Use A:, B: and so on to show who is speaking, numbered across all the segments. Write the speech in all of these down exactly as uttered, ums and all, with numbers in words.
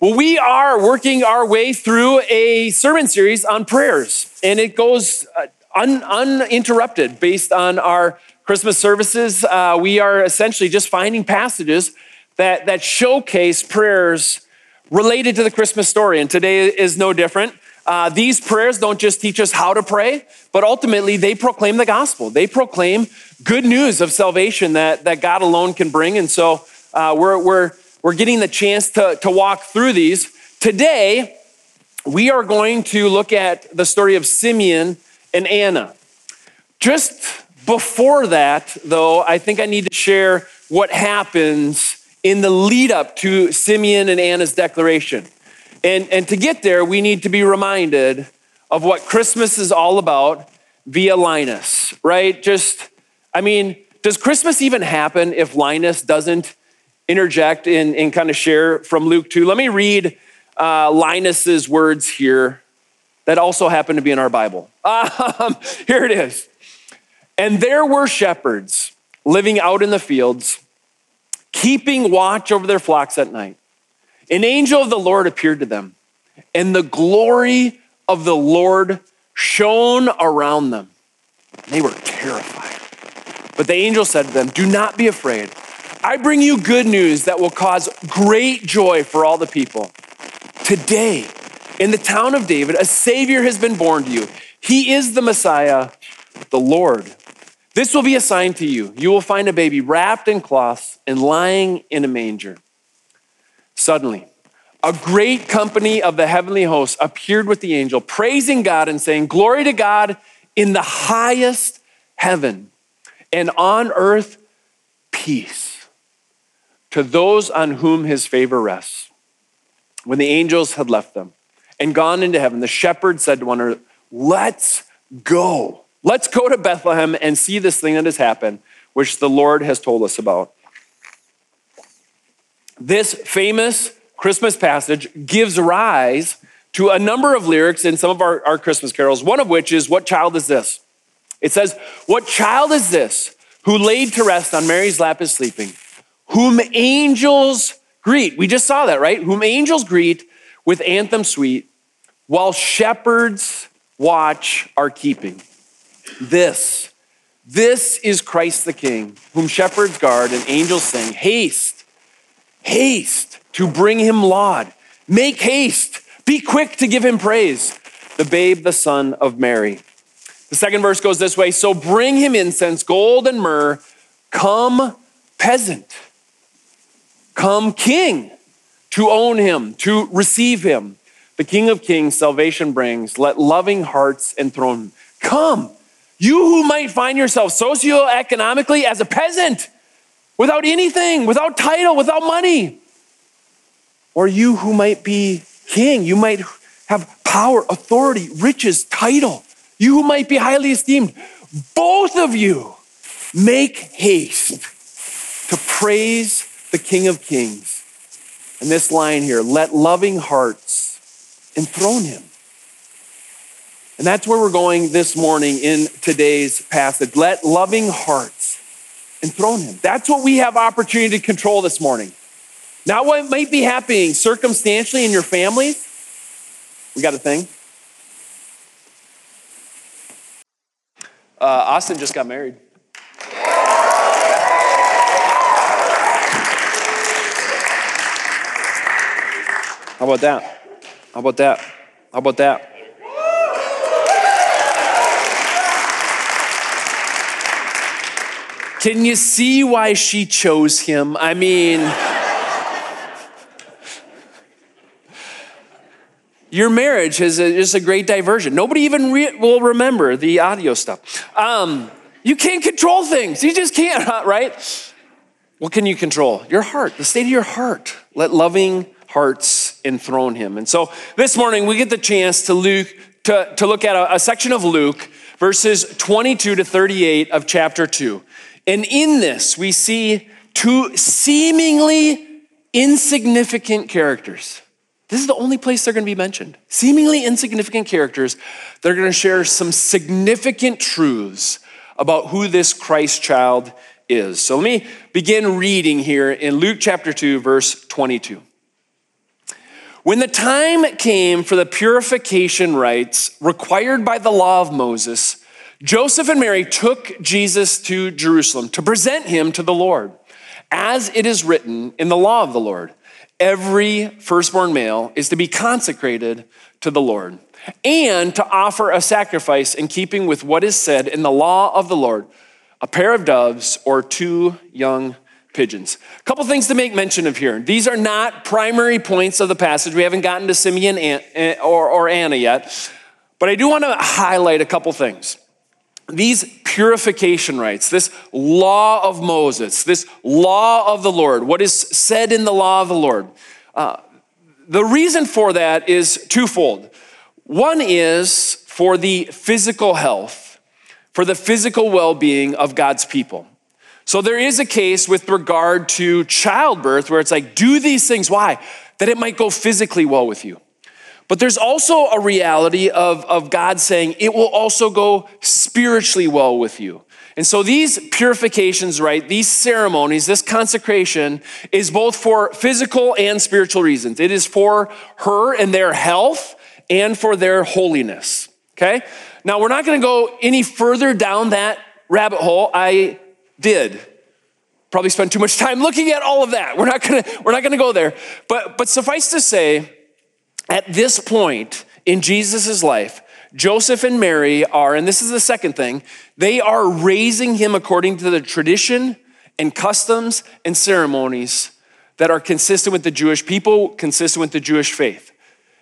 A: Well, we are working our way through a sermon series on prayers, and it goes un- uninterrupted based on our Christmas services. Uh, we are essentially just finding passages that, that showcase prayers related to the Christmas story, and today is no different. Uh, these prayers don't just teach us how to pray, but ultimately they proclaim the gospel. They proclaim good news of salvation that, that God alone can bring, and so uh, we're we're We're getting the chance to, to walk through these. Today, we are going to look at the story of Simeon and Anna. Just before that, though, I think I need to share what happens in the lead up to Simeon and Anna's declaration. And, and to get there, we need to be reminded of what Christmas is all about via Linus, right? Just, I mean, does Christmas even happen if Linus doesn't interject and, and kind of share from Luke two? Let me read uh, Linus's words here that also happen to be in our Bible. Um, here it is. And there were shepherds living out in the fields, keeping watch over their flocks at night. An angel of the Lord appeared to them, and the glory of the Lord shone around them. They were terrified. But the angel said to them, "Do not be afraid. I bring you good news that will cause great joy for all the people. Today, in the town of David, a Savior has been born to you. He is the Messiah, the Lord. This will be a sign to you. You will find a baby wrapped in cloths and lying in a manger." Suddenly, a great company of the heavenly hosts appeared with the angel, praising God and saying, "Glory to God in the highest heaven, and on earth, peace to those on whom his favor rests." When the angels had left them and gone into heaven, the shepherds said to one another, "Let's go. Let's go to Bethlehem and see this thing that has happened, which the Lord has told us about." This famous Christmas passage gives rise to a number of lyrics in some of our, our Christmas carols, one of which is, "What child is this?" It says, "What child is this who laid to rest on Mary's lap is sleeping, whom angels greet." We just saw that, right? "Whom angels greet with anthem sweet, while shepherds watch are keeping. This, this is Christ the King, whom shepherds guard and angels sing. Haste, haste to bring him laud. Make haste, be quick to give him praise. The babe, the son of Mary." The second verse goes this way: "So bring him incense, gold and myrrh. Come, peasant. Come, king, to own him, to receive him. The King of Kings salvation brings. Let loving hearts enthrone him. Come, you who might find yourself socioeconomically as a peasant, without anything, without title, without money. Or you who might be king, you might have power, authority, riches, title. You who might be highly esteemed. Both of you make haste to praise the King of Kings." And this line here, "Let loving hearts enthrone him." And that's where we're going this morning in today's passage. Let loving hearts enthrone him. That's what we have opportunity to control this morning. Not what might be happening circumstantially in your family. We got a thing? Uh, Austin just got married. How about that? How about that? How about that? Can you see why she chose him? I mean, your marriage is a, is a great diversion. Nobody even re- will remember the audio stuff. Um, you can't control things. You just can't, right? What can you control? Your heart, the state of your heart. Let loving hearts enthrone him. And so this morning we get the chance to Luke to, to look at a, a section of Luke, verses twenty-two to thirty-eight of chapter two. And in this, we see two seemingly insignificant characters. This is the only place they're going to be mentioned. Seemingly insignificant characters. They're going to share some significant truths about who this Christ child is. So let me begin reading here in Luke chapter two, verse twenty-two. When the time came for the purification rites required by the law of Moses, Joseph and Mary took Jesus to Jerusalem to present him to the Lord. As it is written in the law of the Lord, every firstborn male is to be consecrated to the Lord and to offer a sacrifice in keeping with what is said in the law of the Lord, a pair of doves or two young pigeons. A couple things to make mention of here. These are not primary points of the passage. We haven't gotten to Simeon or, or Anna yet, but I do want to highlight a couple things. These purification rites, this law of Moses, this law of the Lord, what is said in the law of the Lord, uh, the reason for that is twofold. One is for the physical health, for the physical well-being of God's people. So there is a case with regard to childbirth where it's like, do these things. Why? That it might go physically well with you. But there's also a reality of, of God saying it will also go spiritually well with you. And so these purifications, right, these ceremonies, this consecration is both for physical and spiritual reasons. It is for her and their health and for their holiness, okay? Now, we're not gonna go any further down that rabbit hole. I did probably spend too much time looking at all of that. We're not gonna, we're not gonna go there. But, but suffice to say, at this point in Jesus' life, Joseph and Mary are, and this is the second thing, they are raising him according to the tradition and customs and ceremonies that are consistent with the Jewish people, consistent with the Jewish faith.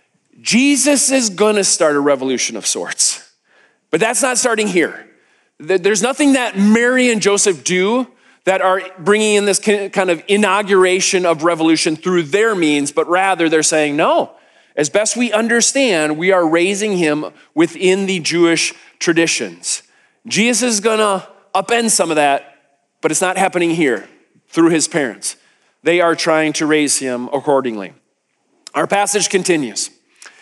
A: Jesus is gonna start a revolution of sorts, but that's not starting here. There's nothing that Mary and Joseph do that are bringing in this kind of inauguration of revolution through their means, but rather they're saying, no, as best we understand, we are raising him within the Jewish traditions. Jesus is gonna upend some of that, but it's not happening here through his parents. They are trying to raise him accordingly. Our passage continues.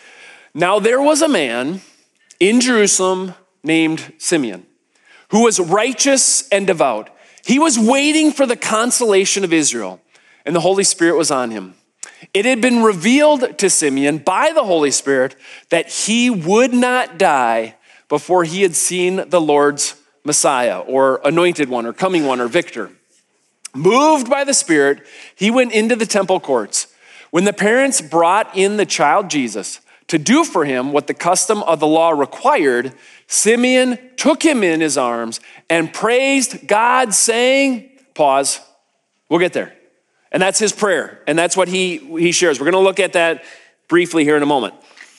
A: Now there was a man in Jerusalem named Simeon, who was righteous and devout. He was waiting for the consolation of Israel, and the Holy Spirit was on him. It had been revealed to Simeon by the Holy Spirit that he would not die before he had seen the Lord's Messiah, or anointed one, or coming one, or victor. Moved by the Spirit, he went into the temple courts. When the parents brought in the child Jesus to do for him what the custom of the law required, Simeon took him in his arms and praised God, saying, pause, we'll get there. And that's his prayer, and that's what he, he shares. We're gonna look at that briefly here in a moment.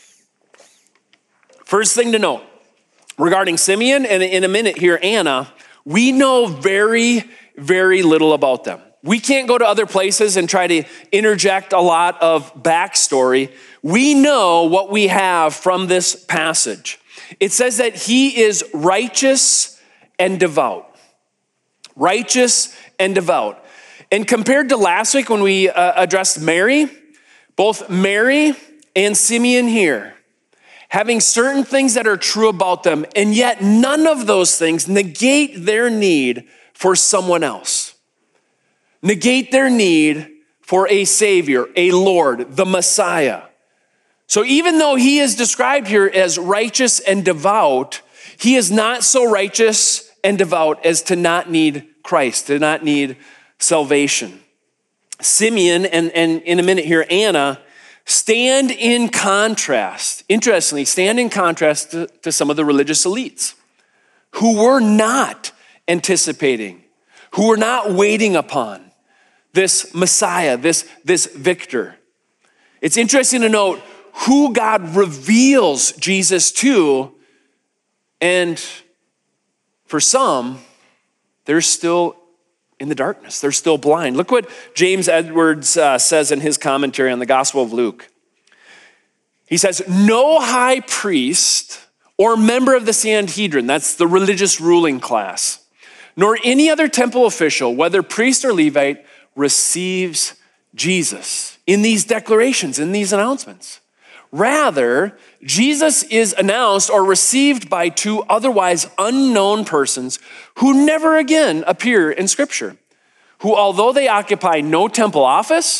A: First thing to note, regarding Simeon, and in a minute here, Anna, we know very, very little about them. We can't go to other places and try to interject a lot of backstory. We know what we have from this passage. It says that he is righteous and devout. Righteous and devout. And compared to last week when we uh, addressed Mary, both Mary and Simeon here, having certain things that are true about them, and yet none of those things negate their need for someone else. Negate their need for a Savior, a Lord, the Messiah. So even though he is described here as righteous and devout, he is not so righteous and devout as to not need Christ, to not need salvation. Simeon, and, and in a minute here, Anna, stand in contrast, interestingly, stand in contrast to, to some of the religious elites who were not anticipating, who were not waiting upon this Messiah, this, this victor. It's interesting to note who God reveals Jesus to, and for some, they're still in the darkness. They're still blind. Look what James Edwards uh, says in his commentary on the Gospel of Luke. He says, no high priest or member of the Sanhedrin, that's the religious ruling class, nor any other temple official, whether priest or Levite, receives Jesus in these declarations, in these announcements. Rather, Jesus is announced or received by two otherwise unknown persons who never again appear in Scripture, who, although they occupy no temple office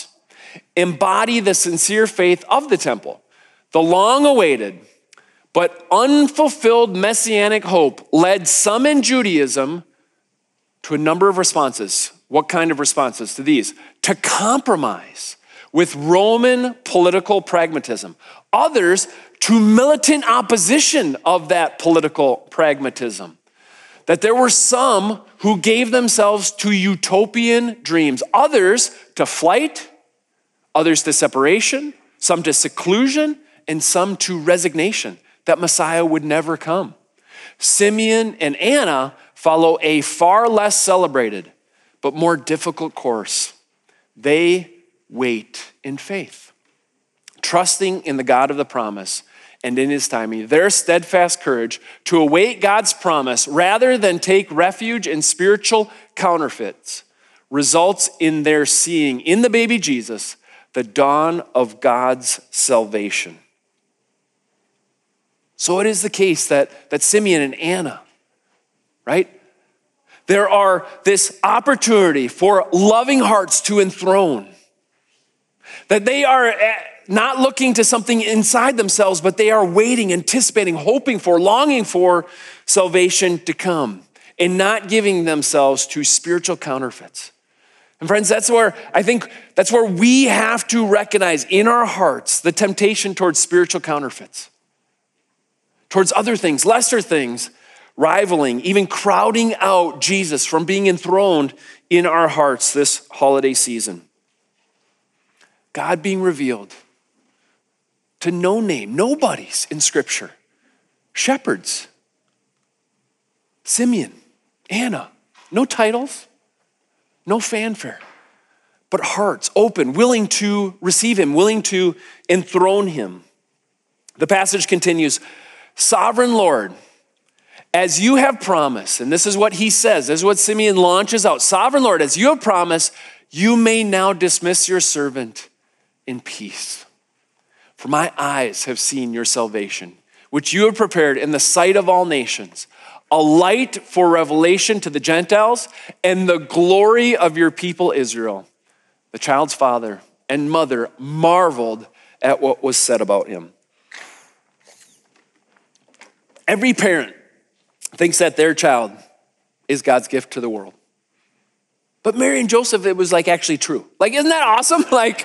A: embody the sincere faith of the temple. The long-awaited but unfulfilled messianic hope led some in Judaism to a number of responses. What kind of responses to these? To compromise with Roman political pragmatism. Others to militant opposition of that political pragmatism. That there were some who gave themselves to utopian dreams. Others to flight, others to separation, some to seclusion, and some to resignation, that Messiah would never come. Simeon and Anna follow a far less celebrated, but more difficult course. They wait in faith, trusting in the God of the promise and in his timing. Their steadfast courage to await God's promise rather than take refuge in spiritual counterfeits results in their seeing in the baby Jesus the dawn of God's salvation. So it is the case that, that Simeon and Anna, right? There are this opportunity for loving hearts to enthrone. That they are not looking to something inside themselves, but they are waiting, anticipating, hoping for, longing for salvation to come, and not giving themselves to spiritual counterfeits. And friends, that's where I think that's where we have to recognize in our hearts the temptation towards spiritual counterfeits, towards other things, lesser things, rivaling, even crowding out Jesus from being enthroned in our hearts this holiday season. God being revealed to no name, nobodies in Scripture. Shepherds, Simeon, Anna, no titles, no fanfare, but hearts open, willing to receive him, willing to enthrone him. The passage continues, Sovereign Lord, as you have promised, and this is what he says, this is what Simeon launches out. Sovereign Lord, as you have promised, you may now dismiss your servant in peace. For my eyes have seen your salvation, which you have prepared in the sight of all nations, a light for revelation to the Gentiles and the glory of your people Israel. The child's father and mother marveled at what was said about him. Every parent thinks that their child is God's gift to the world. But Mary and Joseph, it was like actually true. Like, isn't that awesome? Like,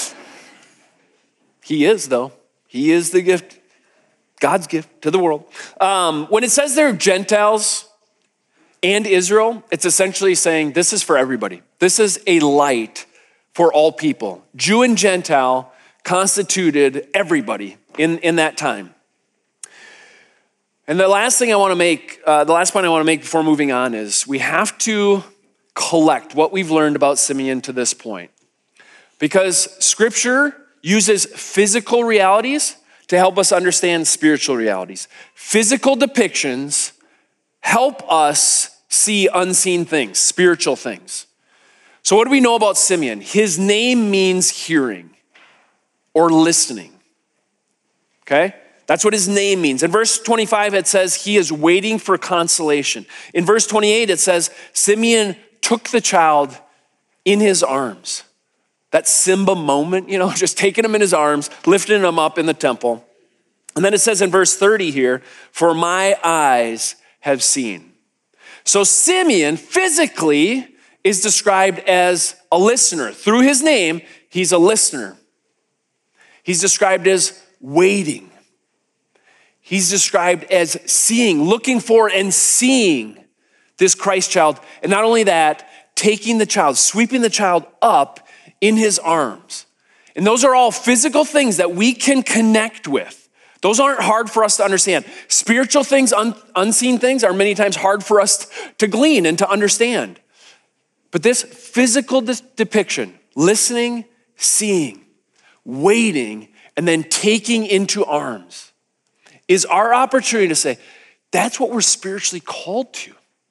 A: he is though. He is the gift, God's gift to the world. Um, when it says they're Gentiles and Israel, it's essentially saying this is for everybody. This is a light for all people. Jew and Gentile constituted everybody in, in that time. And the last thing I want to make, uh, the last point I want to make before moving on is we have to collect what we've learned about Simeon to this point. Because Scripture uses physical realities to help us understand spiritual realities. Physical depictions help us see unseen things, spiritual things. So what do we know about Simeon? His name means hearing or listening, okay? That's what his name means. In verse twenty-five, it says he is waiting for consolation. In verse twenty-eight, it says Simeon took the child in his arms. That Simba moment, you know, just taking him in his arms, lifting him up in the temple. And then it says in verse thirty here, for my eyes have seen. So Simeon physically is described as a listener. Through his name, he's a listener. He's described as waiting. He's described as seeing, looking for and seeing this Christ child. And not only that, taking the child, sweeping the child up in his arms. And those are all physical things that we can connect with. Those aren't hard for us to understand. Spiritual things, un- unseen things are many times hard for us to glean and to understand. But this physical de- depiction, listening, seeing, waiting, and then taking into arms is our opportunity to say, that's what we're spiritually called to.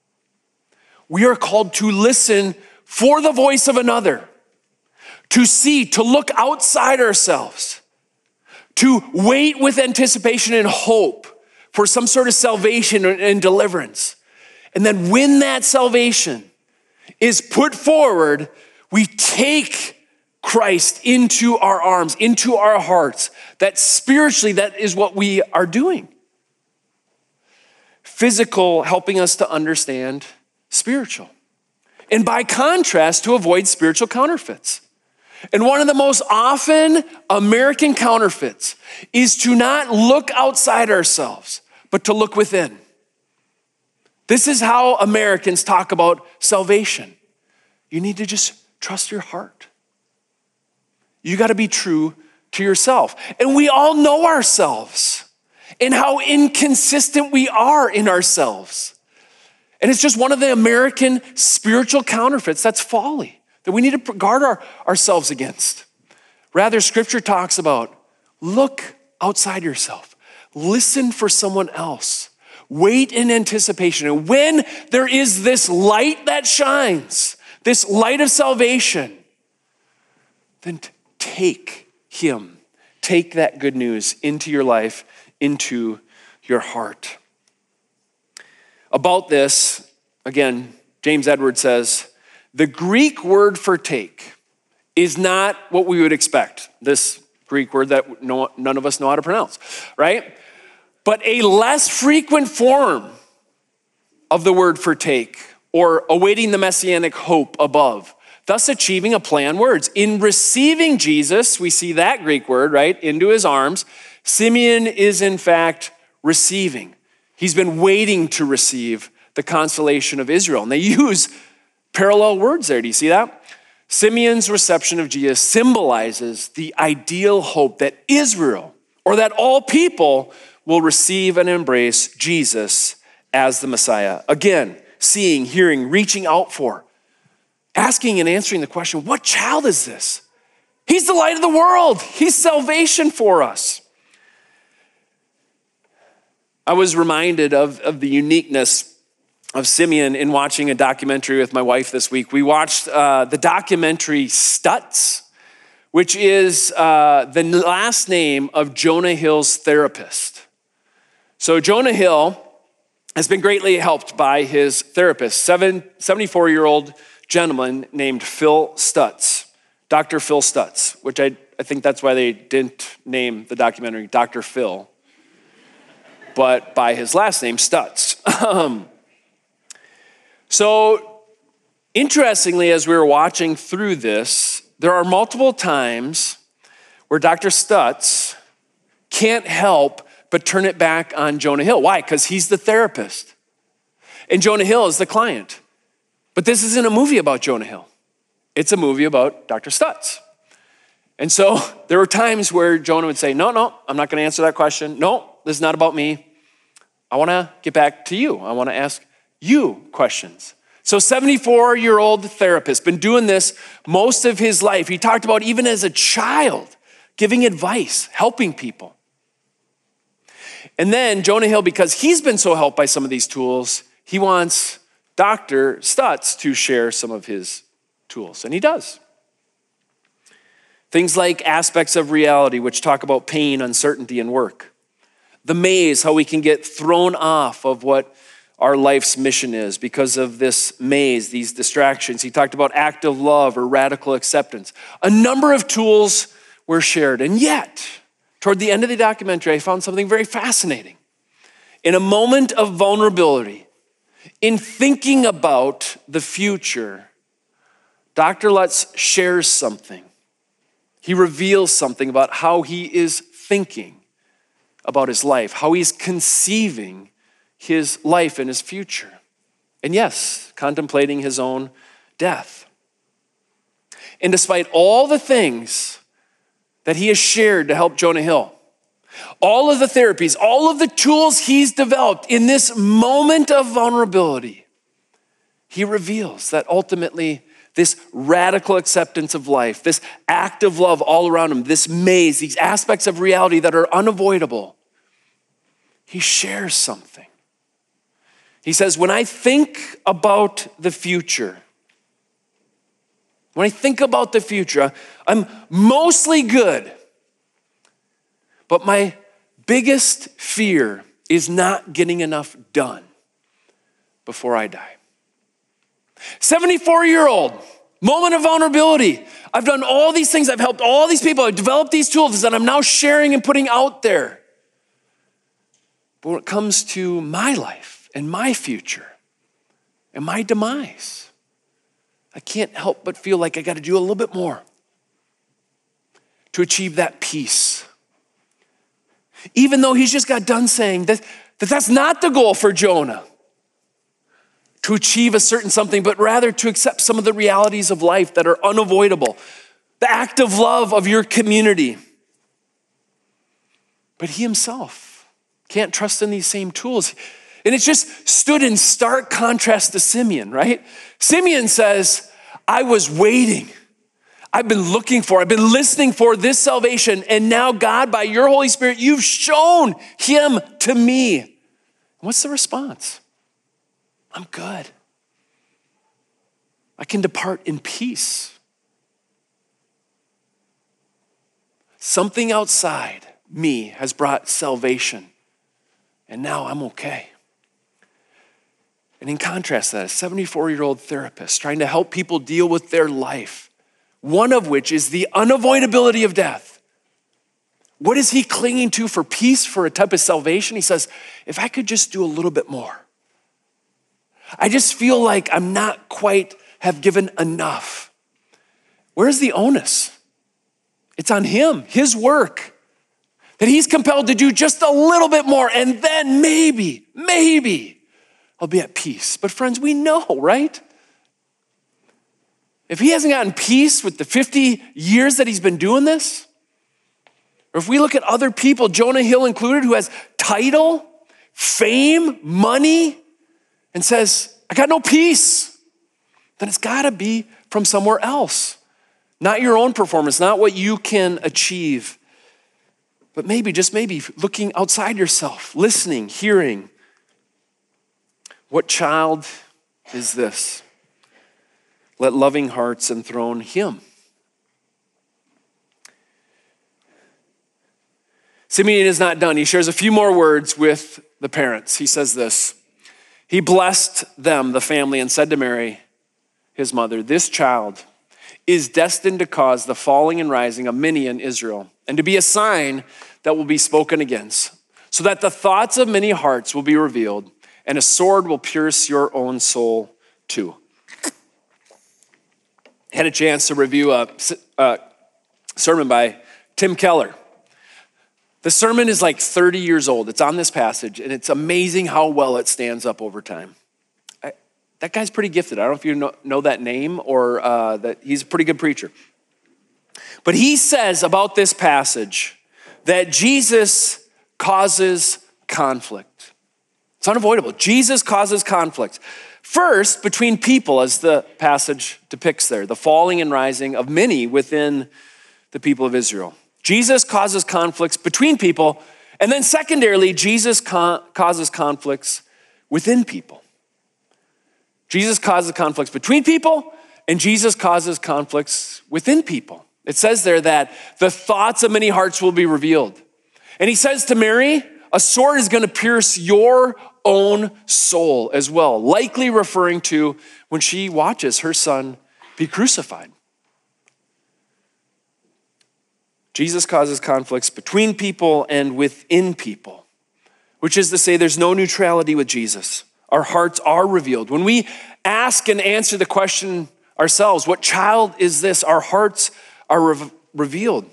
A: We are called to listen for the voice of another, to see, to look outside ourselves, to wait with anticipation and hope for some sort of salvation and deliverance. And then when that salvation is put forward, we take Christ into our arms, into our hearts, that spiritually, that is what we are doing. Physical, helping us to understand spiritual. And by contrast, to avoid spiritual counterfeits. And one of the most often American counterfeits is to not look outside ourselves, but to look within. This is how Americans talk about salvation. You need to just trust your heart. You got to be true to yourself. And we all know ourselves and how inconsistent we are in ourselves. And it's just one of the American spiritual counterfeits. That's folly that we need to guard our, ourselves against. Rather, Scripture talks about look outside yourself. Listen for someone else. Wait in anticipation. And when there is this light that shines, this light of salvation, then take him. Take that good news into your life, into your heart. About this, again, James Edwards says, the Greek word for take is not what we would expect. This Greek word that no, none of us know how to pronounce, right? But a less frequent form of the word for take, or awaiting the messianic hope above, thus achieving a play on words. In receiving Jesus, we see that Greek word, right, into his arms. Simeon is in fact receiving. He's been waiting to receive the consolation of Israel. And they use parallel words there. Do you see that? Simeon's reception of Jesus symbolizes the ideal hope that Israel, or that all people, will receive and embrace Jesus as the Messiah. Again, seeing, hearing, reaching out for, asking and answering the question, what child is this? He's the light of the world. He's salvation for us. I was reminded of, of the uniqueness of Simeon in watching a documentary with my wife this week. We watched uh, the documentary Stutz, which is uh, the last name of Jonah Hill's therapist. So Jonah Hill has been greatly helped by his therapist, seven, seventy-four-year-old gentleman named Phil Stutz, Doctor Phil Stutz, which I, I think that's why they didn't name the documentary Doctor Phil, but by his last name, Stutz. Um, so interestingly, as we were watching through this, there are multiple times where Doctor Stutz can't help but turn it back on Jonah Hill. Why? Because he's the therapist. And Jonah Hill is the client. But this isn't a movie about Jonah Hill. It's a movie about Doctor Stutz. And so there were times where Jonah would say, no, no, I'm not going to answer that question. No, this is not about me. I want to get back to you. I want to ask you questions. So seventy-four-year-old therapist, been doing this most of his life. He talked about even as a child, giving advice, helping people. And then Jonah Hill, because he's been so helped by some of these tools, he wants Doctor Stutz to share some of his tools, and he does. Things like aspects of reality, which talk about pain, uncertainty, and work. The maze, how we can get thrown off of what our life's mission is because of this maze, these distractions. He talked about active love or radical acceptance. A number of tools were shared, and yet, toward the end of the documentary, I found something very fascinating. In a moment of vulnerability, in thinking about the future, Doctor Lutz shares something. He reveals something about how he is thinking about his life, how he's conceiving his life and his future. And yes, contemplating his own death. And despite all the things that he has shared to help Jonah Hill, all of the therapies, all of the tools he's developed in this moment of vulnerability, he reveals that ultimately this radical acceptance of life, this act of love all around him, this maze, these aspects of reality that are unavoidable, he shares something. He says, when I think about the future, when I think about the future, I'm mostly good. But my biggest fear is not getting enough done before I die. seventy-four-year-old, Moment of vulnerability. I've done all these things. I've helped all these people. I've developed these tools that I'm now sharing and putting out there. But when it comes to my life and my future and my demise, I can't help but feel like I got to do a little bit more to achieve that peace. Even though he's just got done saying that, that that's not the goal for Jonah, to achieve a certain something, but rather to accept some of the realities of life that are unavoidable. The act of love of your community. But he himself can't trust in these same tools. And it's just stood in stark contrast to Simeon, right? Simeon says, I was waiting. I've been looking for, I've been listening for this salvation. And now God, by your Holy Spirit, you've shown him to me. What's the response? I'm good. I can depart in peace. Something outside me has brought salvation, and now I'm okay. And in contrast to that, a seventy-four-year-old therapist trying to help people deal with their life, one of which is the unavoidability of death. What is he clinging to for peace, for a type of salvation? He says, if I could just do a little bit more. I just feel like I'm not quite have given enough. Where's the onus? It's on him, his work, that he's compelled to do just a little bit more, and then maybe, maybe I'll be at peace. But friends, we know, right? If he hasn't gotten peace with the fifty years that he's been doing this, or if we look at other people, Jonah Hill included, who has title, fame, money, and says, I got no peace, then it's gotta be from somewhere else. Not your own performance, not what you can achieve, but maybe, just maybe, looking outside yourself, listening, hearing. What child is this? Let loving hearts enthrone him. Simeon is not done. He shares a few more words with the parents. He says this. He blessed them, the family, and said to Mary, his mother, this child is destined to cause the falling and rising of many in Israel, and to be a sign that will be spoken against, so that the thoughts of many hearts will be revealed, and a sword will pierce your own soul too. I had a chance to review a, a sermon by Tim Keller. The sermon is like thirty years old. It's on this passage, and it's amazing how well it stands up over time. I, that guy's pretty gifted. I don't know if you know, know that name, or uh, that he's a pretty good preacher. But he says about this passage that Jesus causes conflict. It's unavoidable. Jesus causes conflict. First, between people, as the passage depicts there, the falling and rising of many within the people of Israel. Jesus causes conflicts between people, and then secondarily, Jesus con- causes conflicts within people. Jesus causes conflicts between people, and Jesus causes conflicts within people. It says there that the thoughts of many hearts will be revealed. And he says to Mary, a sword is going to pierce your own soul as well, likely referring to when she watches her son be crucified. Jesus causes conflicts between people and within people, which is to say there's no neutrality with Jesus. Our hearts are revealed. When we ask and answer the question ourselves, what child is this? Our hearts are re- revealed.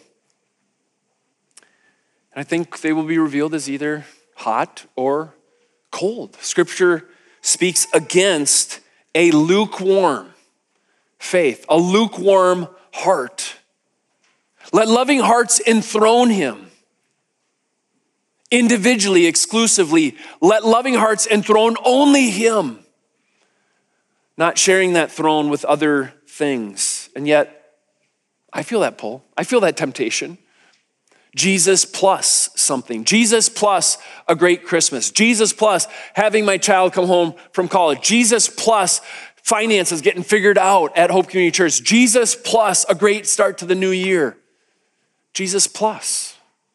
A: And I think they will be revealed as either hot or cold. Scripture speaks against a lukewarm faith, a lukewarm heart. Let loving hearts enthrone him. Individually, exclusively, let loving hearts enthrone only him. Not sharing that throne with other things. And yet, I feel that pull. I feel that temptation. Jesus plus something. Jesus plus a great Christmas. Jesus plus having my child come home from college. Jesus plus finances getting figured out at Hope Community Church. Jesus plus a great start to the new year. Jesus plus.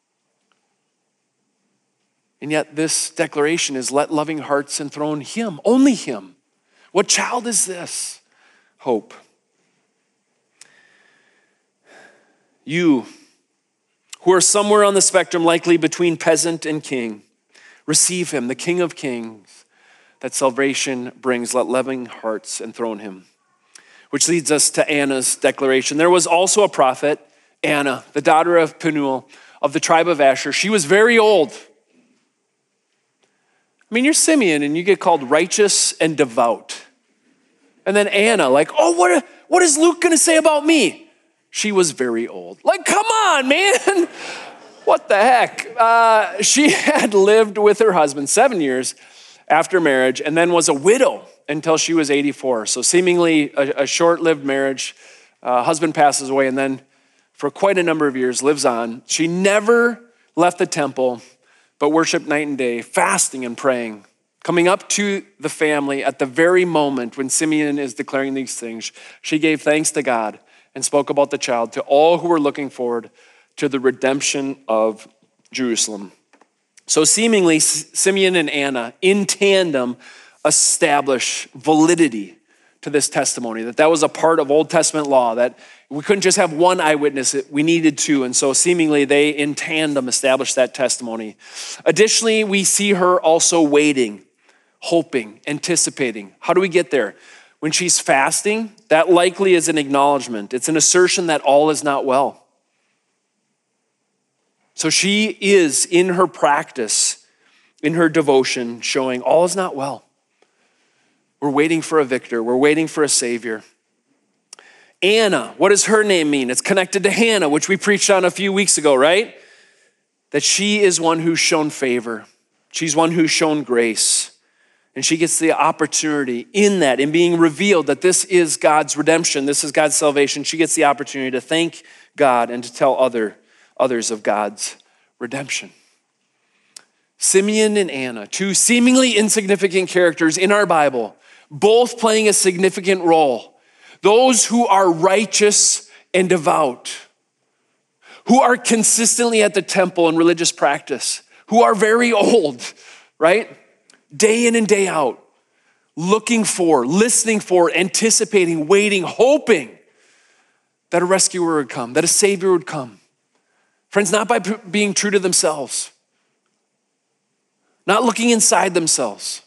A: And yet this declaration is let loving hearts enthrone him, only him. What child is this? Hope. You who are somewhere on the spectrum, likely between peasant and king, receive him, the King of Kings, that salvation brings. Let loving hearts enthrone him. Which leads us to Anna's declaration. There was also a prophet, Anna, the daughter of Penuel, of the tribe of Asher. She was very old. I mean, you're Simeon and you get called righteous and devout. And then Anna, like, oh, what, what is Luke gonna say about me? She was very old. Like, come on, man. What the heck? Uh, she had lived with her husband seven years after marriage and then was a widow until she was eighty-four. So seemingly a, a short-lived marriage. Uh, husband passes away and then for quite a number of years lives on. She never left the temple, but worshiped night and day, fasting and praying. Coming up to the family at the very moment when Simeon is declaring these things, she gave thanks to God and spoke about the child to all who were looking forward to the redemption of Jerusalem. So seemingly Simeon and Anna in tandem establish validity to this testimony, that that was a part of Old Testament law, that we couldn't just have one eyewitness, we needed two. And so seemingly they in tandem established that testimony. Additionally, we see her also waiting, hoping, anticipating. How do we get there? When she's fasting, that likely is an acknowledgement. It's an assertion that all is not well. So she is in her practice, in her devotion, showing all is not well. We're waiting for a victor. We're waiting for a savior. Anna, what does her name mean? It's connected to Hannah, which we preached on a few weeks ago, right? That she is one who's shown favor. She's one who's shown grace. And she gets the opportunity in that, in being revealed that this is God's redemption, this is God's salvation. She gets the opportunity to thank God and to tell other, others of God's redemption. Simeon and Anna, two seemingly insignificant characters in our Bible, both playing a significant role. Those who are righteous and devout, who are consistently at the temple in religious practice, who are very old, right? Day in and day out, looking for, listening for, anticipating, waiting, hoping that a rescuer would come, that a savior would come. Friends, not by p- being true to themselves, not looking inside themselves,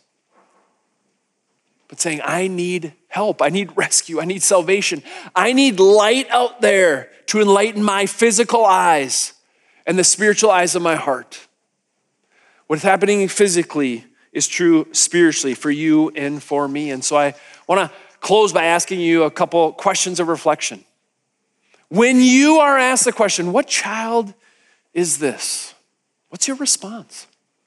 A: but saying, I need help, I need rescue, I need salvation. I need light out there to enlighten my physical eyes and the spiritual eyes of my heart. What's happening physically is true spiritually for you and for me. And so I want to close by asking you a couple questions of reflection. When you are asked the question, what child is this? What's your response?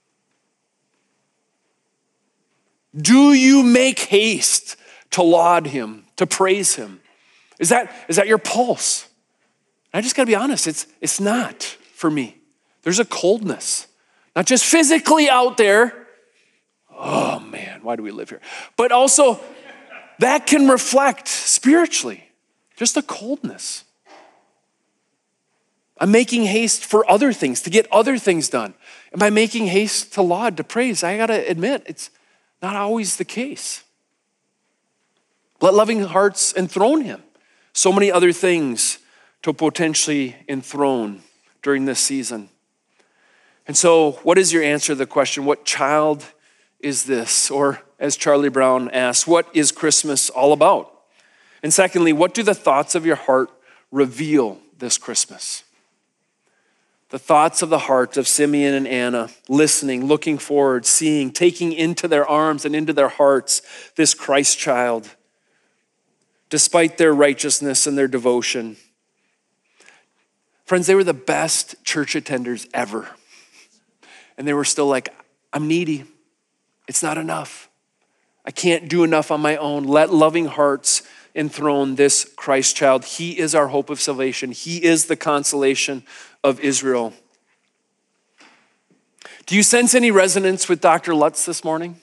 A: Do you make haste to laud him, to praise him? Is that, is that your pulse? I just gotta be honest, it's, it's not for me. There's a coldness, not just physically out there. Oh man, why do we live here? But also that can reflect spiritually, just a coldness. I'm making haste for other things, to get other things done. Am I making haste to laud, to praise? I gotta admit, it's not always the case. Let loving hearts enthrone him. So many other things to potentially enthrone during this season. And so what is your answer to the question, what child is this? Or as Charlie Brown asks, what is Christmas all about? And secondly, what do the thoughts of your heart reveal this Christmas? The thoughts of the heart of Simeon and Anna, listening, looking forward, seeing, taking into their arms and into their hearts this Christ child, despite their righteousness and their devotion. Friends, they were the best church attenders ever. And they were still like, I'm needy. It's not enough. I can't do enough on my own. Let loving hearts enthrone this Christ child. He is our hope of salvation. He is the consolation of Israel. Do you sense any resonance with Doctor Lutz this morning?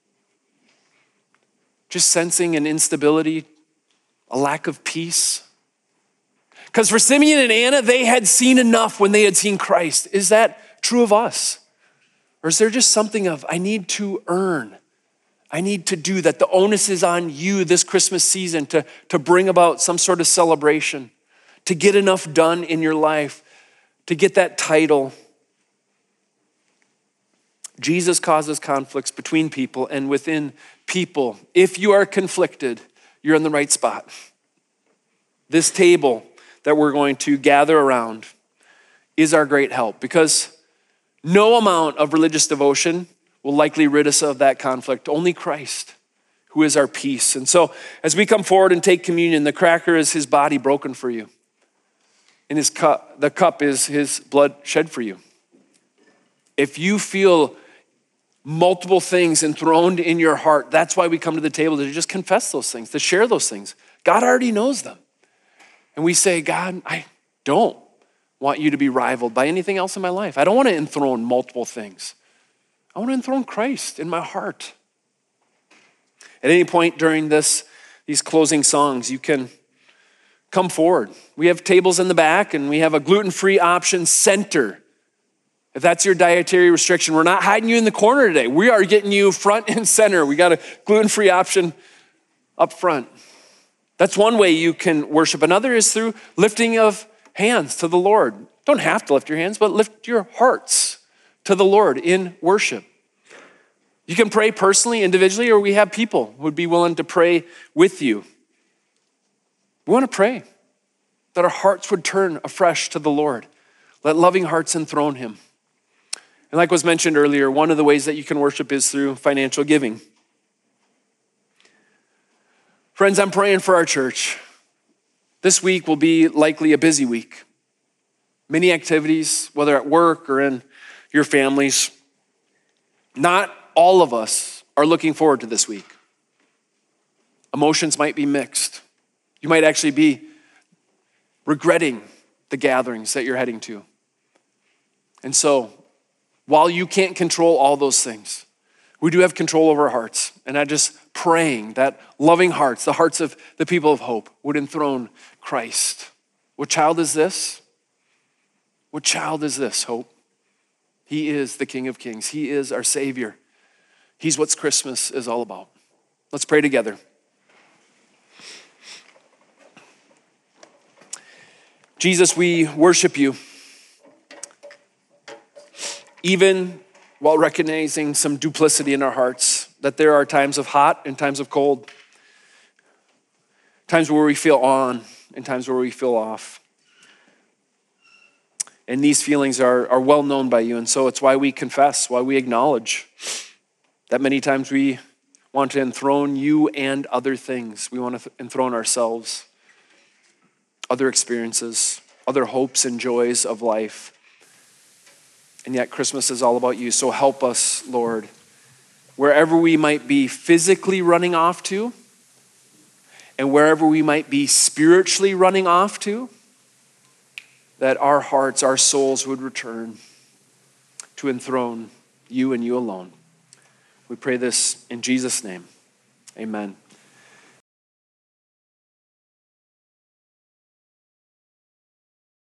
A: Just sensing an instability, a lack of peace? Because for Simeon and Anna, they had seen enough when they had seen Christ. Is that true of us? Or is there just something of, I need to earn, I need to do that? The onus is on you this Christmas season to, to bring about some sort of celebration, to get enough done in your life, to get that title. Jesus causes conflicts between people and within people. If you are conflicted, you're in the right spot. This table that we're going to gather around is our great help, because no amount of religious devotion will likely rid us of that conflict. Only Christ, who is our peace. And so as we come forward and take communion, the cracker is his body broken for you. And his cup, the cup is his blood shed for you. If you feel multiple things enthroned in your heart, that's why we come to the table, to just confess those things, to share those things. God already knows them. And we say, God, I don't want you to be rivaled by anything else in my life. I don't want to enthrone multiple things. I want to enthrone Christ in my heart. At any point during this, these closing songs, you can come forward. We have tables in the back, and we have a gluten-free option center. If that's your dietary restriction, we're not hiding you in the corner today. We are getting you front and center. We got a gluten-free option up front. That's one way you can worship. Another is through lifting of hands to the Lord. Don't have to lift your hands, but lift your hearts to the Lord in worship. You can pray personally, individually, or we have people who would be willing to pray with you. We want to pray that our hearts would turn afresh to the Lord. Let loving hearts enthrone him. And like was mentioned earlier, one of the ways that you can worship is through financial giving. Friends, I'm praying for our church. This week will be likely a busy week. Many activities, whether at work or in your families. Not all of us are looking forward to this week. Emotions might be mixed. You might actually be regretting the gatherings that you're heading to. And so, while you can't control all those things, we do have control over our hearts. And I'm just praying that loving hearts, the hearts of the people of hope, would enthrone Christ. What child is this? What child is this, Hope? He is the King of Kings. He is our Savior. He's what Christmas is all about. Let's pray together. Jesus, we worship you, even while recognizing some duplicity in our hearts, that there are times of hot and times of cold, times where we feel on and times where we feel off. And these feelings are, are well known by you, and so it's why we confess, why we acknowledge that many times we want to enthrone you and other things. We want to enthrone ourselves, other experiences, other hopes and joys of life. And yet Christmas is all about you. So help us, Lord, wherever we might be physically running off to, and wherever we might be spiritually running off to, that our hearts, our souls would return to enthrone you and you alone. We pray this in Jesus' name. Amen.